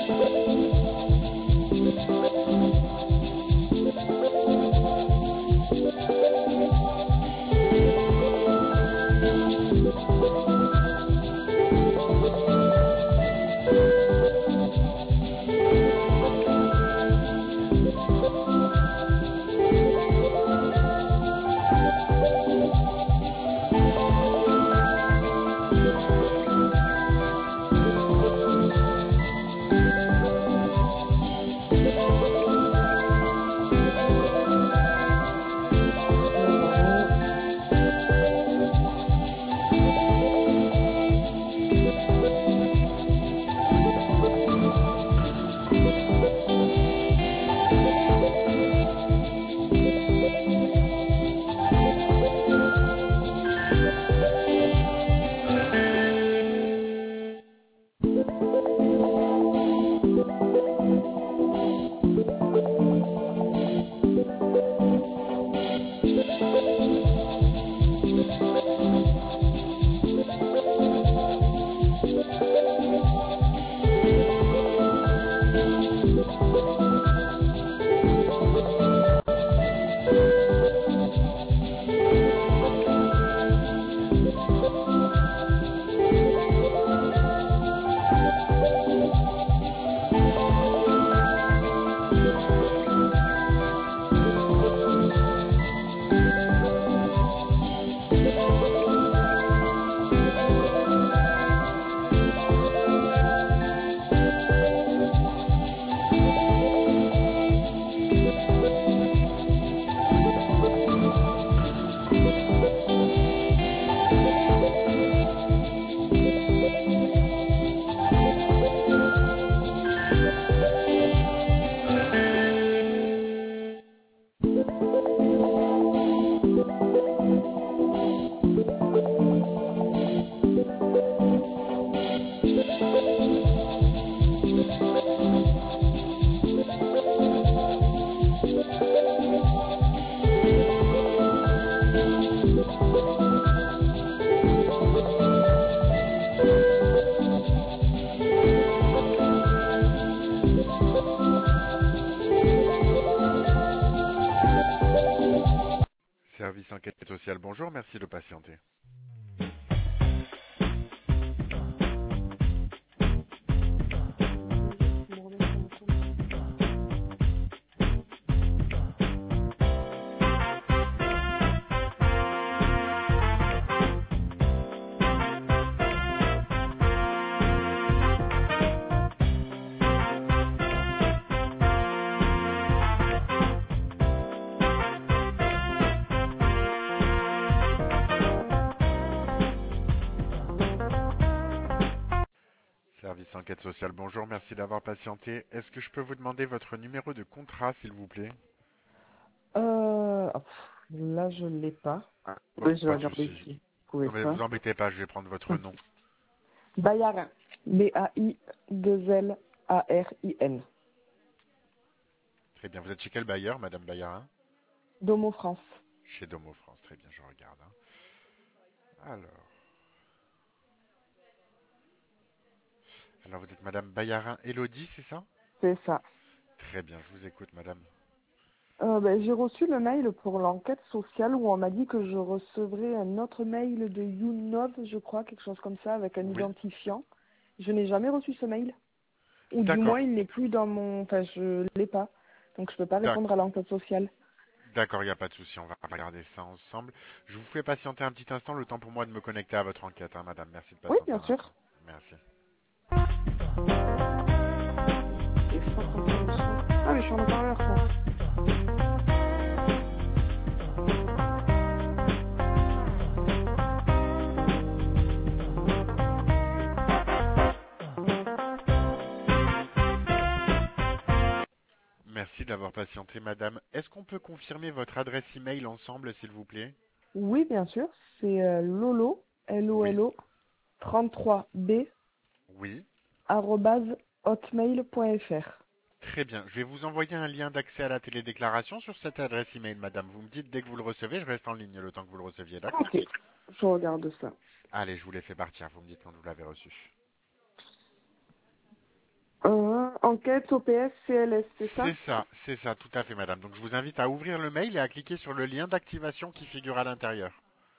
Service enquête sociale, bonjour, merci de patienter. Service enquête sociale, bonjour, merci d'avoir patienté. Est-ce que je peux vous demander votre numéro de contrat, s'il vous plaît? Là, je l'ai pas. Bon, Oui, je vais pas de regarder souci. ici. Vous pouvez Non, mais pas. vous embêtez pas, je vais prendre votre nom. Bayarin. B-A-I-2-L-A-R-I-N. Très bien, vous êtes chez quel bailleur, Madame Bayarin? Domo France. Chez Domo France, très bien, je regarde. Alors vous êtes Madame Bayarin Elodie, c'est ça? C'est ça. Très bien, je vous écoute, Madame. J'ai reçu le mail pour l'enquête sociale où on m'a dit que je recevrais un autre mail de YouNov, je crois, quelque chose comme ça, avec un Oui, identifiant. Je n'ai jamais reçu ce mail. Ou du d'accord, moins, il n'est plus dans mon... Enfin, je l'ai pas. Donc, je peux pas répondre à l'enquête sociale. d'accord, il n'y a pas de souci, on va regarder ça ensemble. Je vous fais patienter un petit instant, le temps pour moi de me connecter à votre enquête, hein, Madame. Merci de Oui, patienter bien un instant. sûr. Merci. Et 131 euros. Ah, mais je suis en haut-parleur, ça. Merci d'avoir patienté, Madame. Est-ce qu'on peut confirmer votre adresse email ensemble, s'il vous plaît? Oui, bien sûr. C'est Lolo, Oui, L-O-L-O, 33B, oui. arobase hotmail.fr. Très bien. Je vais vous envoyer un lien d'accès à la télédéclaration sur cette adresse email, Madame. Vous me dites dès que vous le recevez, je reste en ligne le temps que vous le receviez, d'accord? Ok, je regarde ça. Allez, je vous l'ai fait partir. Vous me dites quand vous l'avez reçu. enquête OPS CLS, c'est ça? C'est ça, tout à fait, madame. Donc je vous invite à ouvrir le mail et à cliquer sur le lien d'activation qui figure à l'intérieur.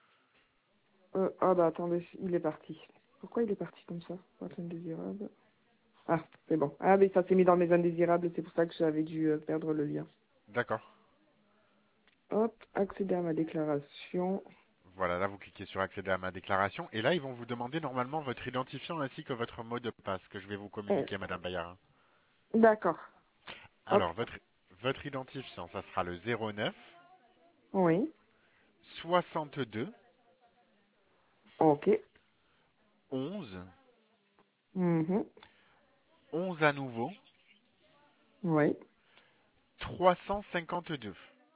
Ah bah attendez, il est parti. Pourquoi il est parti comme ça? Boîte indésirable. Ah, c'est bon. Ah mais ça s'est mis dans mes indésirables, c'est pour ça que j'avais dû perdre le lien. D'accord. Hop, accéder à ma déclaration. Voilà, là vous cliquez sur accéder à ma déclaration et là ils vont vous demander normalement votre identifiant ainsi que votre mot de passe que je vais vous Euh, communiquer, madame Bayarin. D'accord. Hop, Alors votre identifiant, ça sera le 09 oui. 62 Ok. 11 Mhm. 11 à nouveau Oui. 352.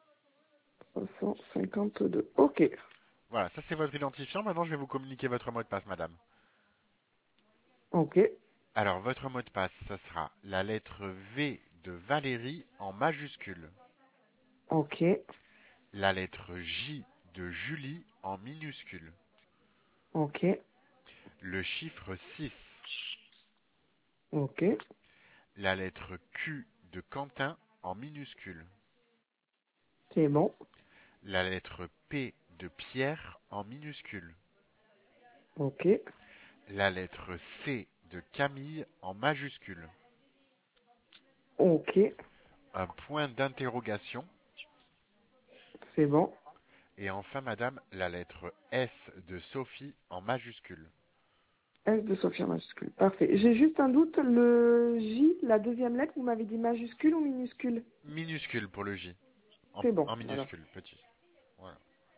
352. Ok. Voilà, ça c'est votre identifiant. Maintenant je vais vous communiquer votre mot de passe, madame. Ok. Alors votre mot de passe, ça sera la lettre V de Valérie en majuscule, Ok. la lettre J de Julie en minuscule, Ok. le chiffre 6, Ok. la lettre Q de Quentin en minuscule, C'est bon. la lettre P de Pierre en minuscule, Ok. la lettre C de Camille en majuscule, Ok. un point d'interrogation, C'est bon. et enfin, madame, la lettre S de Sophie en majuscule. S de Sophie en majuscule. Parfait. J'ai juste un doute. Le J, la deuxième lettre, vous m'avez dit majuscule ou minuscule? Minuscule pour le J. C'est bon. En Alors. minuscule, petit. Voilà.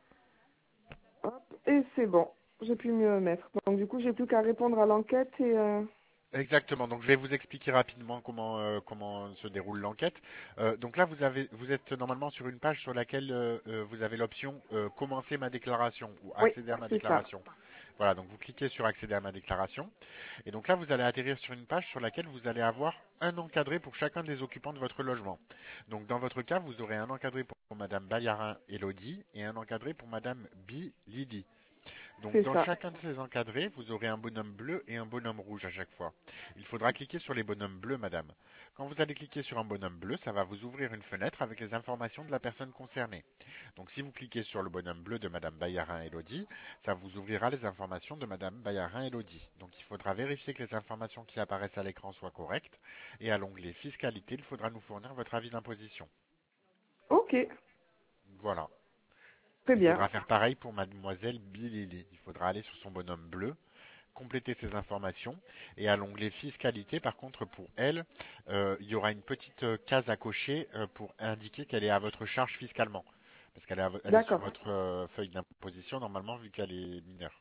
Hop. Et c'est bon. J'ai pu mieux mettre. Donc du coup, j'ai plus qu'à répondre à l'enquête et... Exactement. Donc je vais vous expliquer rapidement comment se déroule l'enquête. Donc là vous êtes normalement sur une page sur laquelle vous avez l'option commencer ma déclaration ou Oui, accéder à ma c'est ça. déclaration. Voilà. Donc vous cliquez sur accéder à ma déclaration et donc là vous allez atterrir sur une page sur laquelle vous allez avoir un encadré pour chacun des occupants de votre logement. Donc dans votre cas vous aurez un encadré pour Madame Bayarin Elodie et un encadré pour Madame Bi Lydie. Donc C'est dans ça. chacun de ces encadrés, vous aurez un bonhomme bleu et un bonhomme rouge à chaque fois. Il faudra cliquer sur les bonhommes bleus, madame. Quand vous allez cliquer sur un bonhomme bleu, ça va vous ouvrir une fenêtre avec les informations de la personne concernée. Donc si vous cliquez sur le bonhomme bleu de madame Bayarin Elodie, ça vous ouvrira les informations de madame Bayarin Elodie. Donc il faudra vérifier que les informations qui apparaissent à l'écran soient correctes. Et à l'onglet fiscalité, il faudra nous fournir votre avis d'imposition. Ok. Voilà. Très Il bien. faudra faire pareil pour mademoiselle Bilili. Il faudra aller sur son bonhomme bleu, compléter ces informations et à l'onglet fiscalité, par contre, pour elle, il y aura une petite case à cocher pour indiquer qu'elle est à votre charge fiscalement. Parce elle est sur D'accord. votre feuille d'imposition normalement vu qu'elle est mineure.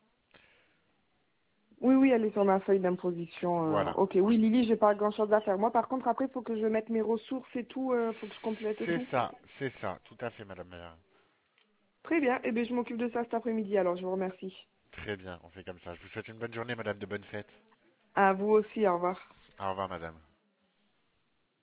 Oui, oui, elle est sur ma feuille d'imposition. Voilà. Ok, oui, Lily, j'ai pas grand-chose à faire. Moi, par contre, après, il faut que je mette mes ressources et tout. Faut que je complète tout. C'est ça, tout à fait, madame Maillard. Très bien. Eh bien, je m'occupe de ça cet après-midi, alors je vous remercie. Très bien, on fait comme ça. Je vous souhaite une bonne journée, madame, de bonnes fêtes. À vous aussi, au revoir. Au revoir, madame.